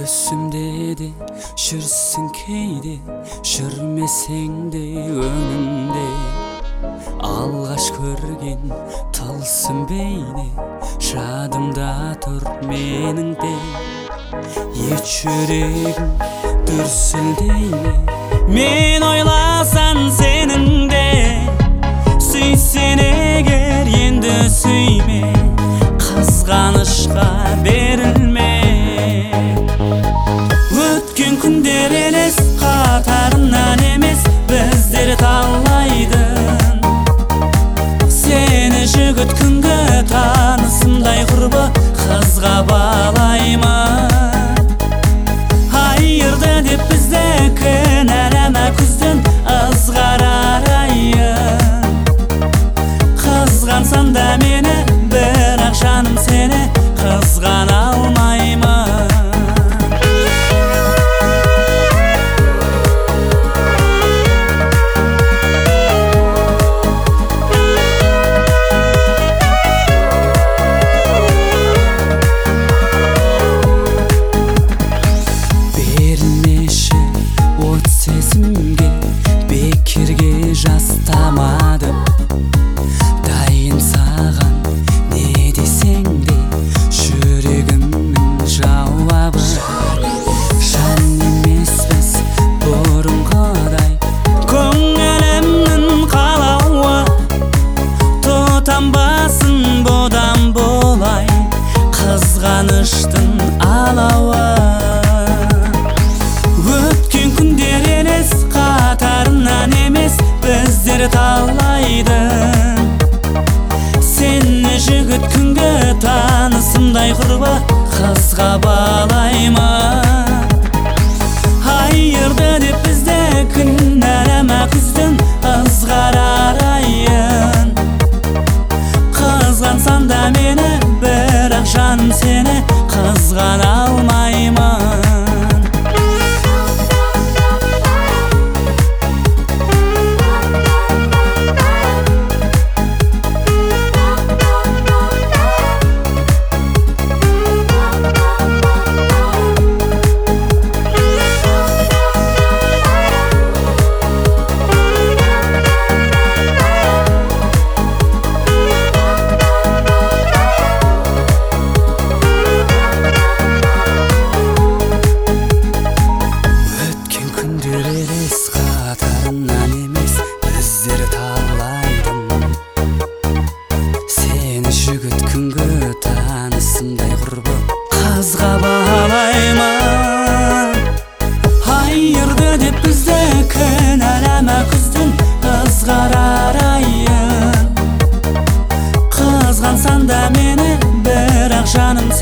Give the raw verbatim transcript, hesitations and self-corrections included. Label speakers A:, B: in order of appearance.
A: Төсімде де жүрсің кейде, жүрмесең де өңімде. Алғаш көрген тылсым бейне жадымда тұр менің де. Ет жүрегім дүрсілдей ме, мен ойласам сенің де. Сүйсен егер енді сүйме, қызғанышқа берілме. Өткен күндер елес қатарынан емес, біздер талайдың. Сені жігіт күнгі танысымдай құрбы қызға балаймын. Айырды деп бізді кінәлама күздің ызғар арайын. Қызғансан да мені, бірақ жаным сені қызғана алмаймын. Бекерге жастамадым, дайын саған не десең де жүрегімнің жауабы. Жан емеспіз бұрынғыдай, көңілімнің қалауы. Тұтанбасын бұдан болай қызғаныштың алауы. Өткен күндер елес қатарынан емес, біздер талайдың. Сені жігіт күнгі танысымдай құрбы қызға балаймын. Айырды деп бізді кінәлама күздің ызғар арайын. Қызғансан да мені, бірақ жаным сені қызғана алмаймын. Қатарынан емес, біздер талайдың. Сені жігіт күнгі танысымдай құрбы қызға балаймын. Айырды деп бізді кінәлама күздің ызғар арайын. Қызғансан да мені, бірақ жаным